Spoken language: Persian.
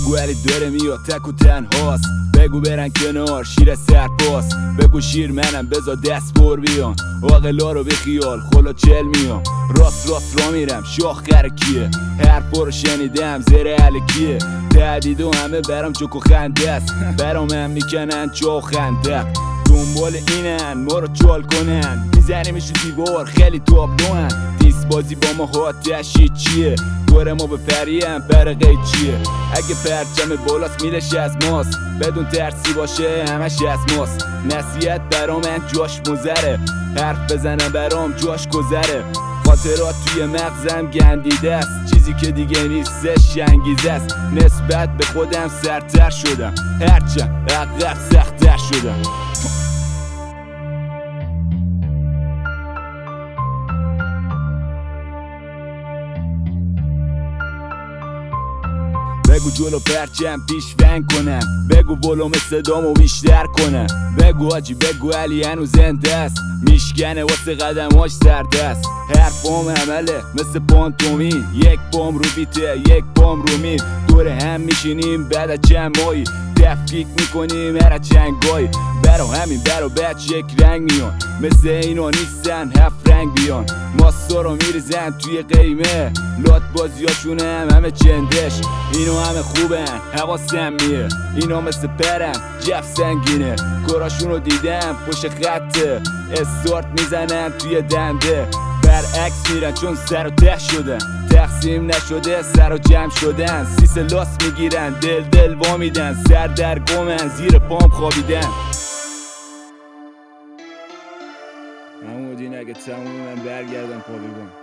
بگو علی داره میاد تک و تنهاست، بگو برن کنار شیر سرپاس، بگو شیر منم بزا دست بر بیان، عاقلا رو بخیال خلا چل میام، راست را میرم شاخ کیه، حرفا رو شنیدم زیر علکیه، تهدید و همه برام جوک و خنده است، برام هم میکنن چا خندق، دنبال اینن ما رو چال کنن، میزنیمش رو دیوار خیلی تابلوان، دیس بازی با ما هاتشی چیه، دور ما به پریم برقه چیه، اگه پرچم بالاست میلش از ماست، بدون ترسی باشه همش از ماست، نصیحت برام من جاش مزره، حرف بزنم برام جاش گذره، خاطرات توی مغزم گندیده است، چیزی که دیگه نیستش انگیزه است، نسبت به خودم سرتر شدم، هرچند عقب سخت‌تر شدم. بگو جلو پرچم پیش ونگ کنم، بگو ولوم صدامو بیشتر کنم، بگو آجی بگو علی هنو زنده است، میشکنه واسه قدماش سرده است، حرفام عمله مثل پانتومین، یک بام رو بیته یک بام رو مین، دور هم میشینیم بعد از چند ماهی تفکیک میکنیم هر چنگایی، برا همین برا بچ یک رنگ میان، مثل اینا نیستن هفت رنگ بیان، ماستا رو میریزن توی قیمه، لات بازیاشون همه چندش، اینا همه خوبن حواسم میه، اینا مثل پرن جف سنگینه، کاراشون رو دیدم پشت خطه، استارت میزنن توی دنده، برعکس میرن چون سر و ته شدن، تقسیم نشده سر و جمع شدن، سیس لاس میگیرن دل وامیدن، سر در گمن زیر پام خوابیدن. همون دین اگه تمومی من برگردم پاویگان.